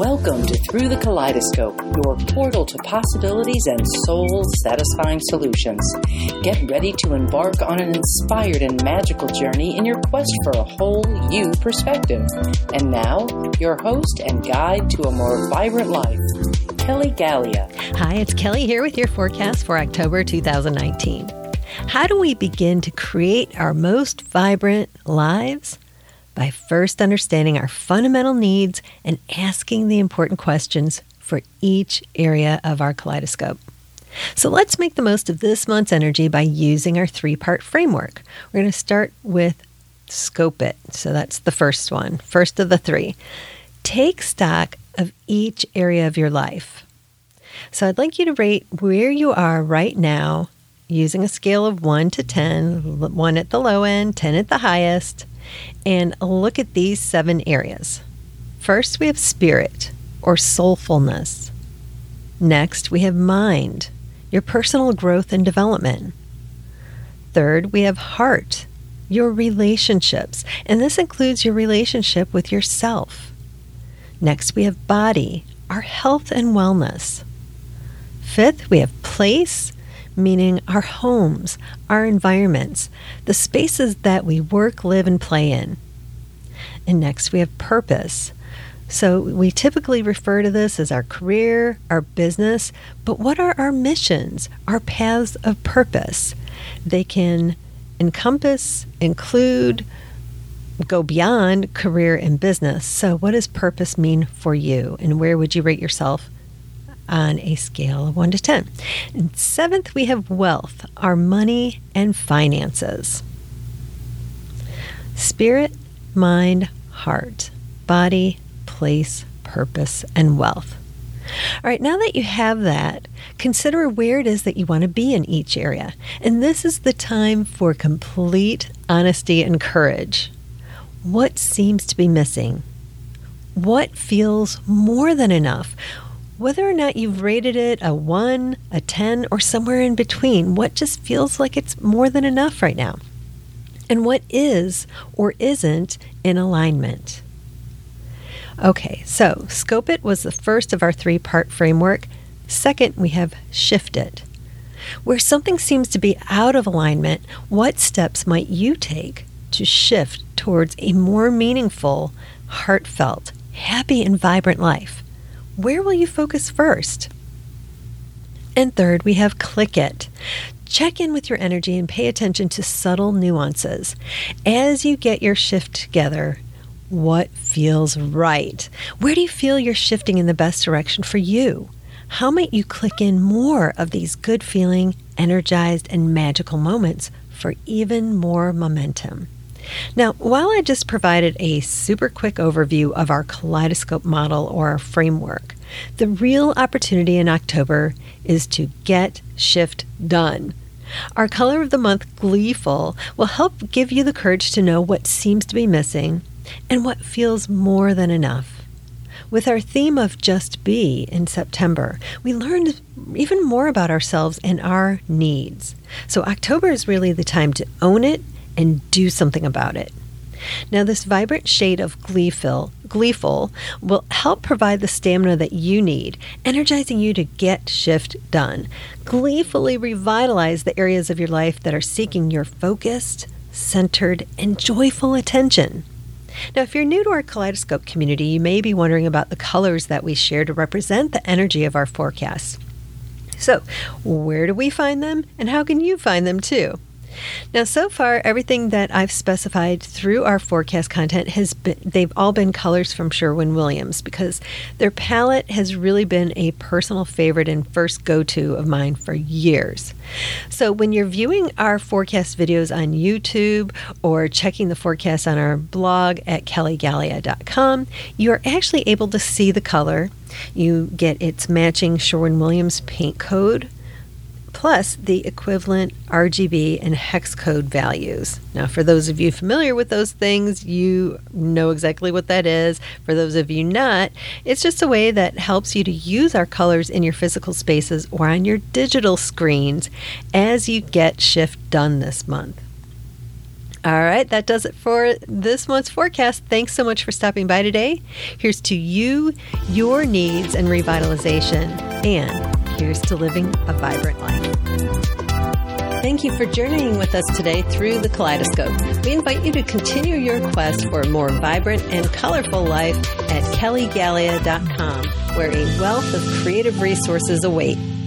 Welcome to Through the Kaleidoscope, your portal to possibilities and soul-satisfying solutions. Get ready to embark on an inspired and magical journey in your quest for a whole you perspective. And now, your host and guide to a more vibrant life, Kelly Gallia. Hi, it's Kelly here with your forecast for October 2019. How do we begin to create our most vibrant lives? By first understanding our fundamental needs and asking the important questions for each area of our kaleidoscope. So let's make the most of this month's energy by using our three-part framework. We're going to start with Scope It. So that's the first one, first of the three. Take stock of each area of your life. So I'd like you to rate where you are right now using a scale of 1 to 10, 1 at the low end, 10 at the highest, and look at these 7 areas. First, we have spirit or soulfulness. Next, we have mind, your personal growth and development. Third, we have heart, your relationships, and this includes your relationship with yourself. Next, we have body, our health and wellness. Fifth, we have place, meaning our homes, our environments, the spaces that we work, live, and play in. And next, we have purpose. So we typically refer to this as our career, our business, but what are our missions, our paths of purpose? They can encompass, include, go beyond career and business. So what does purpose mean for you, and where would you rate yourself on a scale of 1 to 10. And seventh, we have wealth, our money and finances. Spirit, mind, heart, body, place, purpose, and wealth. All right, now that you have that, consider where it is that you want to be in each area. And this is the time for complete honesty and courage. What seems to be missing? What feels more than enough? Whether or not you've rated it a 1, a 10, or somewhere in between, what just feels like it's more than enough right now? And what is or isn't in alignment? Okay, so Scope It was the first of our 3-part framework. Second, we have Shift It. Where something seems to be out of alignment, what steps might you take to shift towards a more meaningful, heartfelt, happy, and vibrant life? Where will you focus first? And third, we have Click It. Check in with your energy and pay attention to subtle nuances. As you get your shift together, what feels right? Where do you feel you're shifting in the best direction for you? How might you click in more of these good feeling, energized, and magical moments for even more momentum? Now, while I just provided a super quick overview of our kaleidoscope model or our framework, the real opportunity in October is to get shift done. Our color of the month, Gleeful, will help give you the courage to know what seems to be missing and what feels more than enough. With our theme of Just Be in September, we learned even more about ourselves and our needs. So October is really the time to own it and do something about it. Now, this vibrant shade of Gleeful will help provide the stamina that you need, energizing you to get shift done. Gleefully revitalize the areas of your life that are seeking your focused, centered, and joyful attention. Now, if you're new to our Kaleidoscope community, you may be wondering about the colors that we share to represent the energy of our forecast. So, where do we find them, and how can you find them too? Now, so far, everything that I've specified through our forecast content they've all been colors from Sherwin-Williams because their palette has really been a personal favorite and first go-to of mine for years. So when you're viewing our forecast videos on YouTube or checking the forecast on our blog at kellygallia.com, you're actually able to see the color. You get its matching Sherwin-Williams paint code, plus the equivalent RGB and hex code values. Now, for those of you familiar with those things, you know exactly what that is. For those of you not, it's just a way that helps you to use our colors in your physical spaces or on your digital screens as you get shift done this month. All right, that does it for this month's forecast. Thanks so much for stopping by today. Here's to you, your needs, and revitalization. And here's to living a vibrant life. Thank you for journeying with us today through the Kaleidoscope. We invite you to continue your quest for a more vibrant and colorful life at kellygallia.com, where a wealth of creative resources await.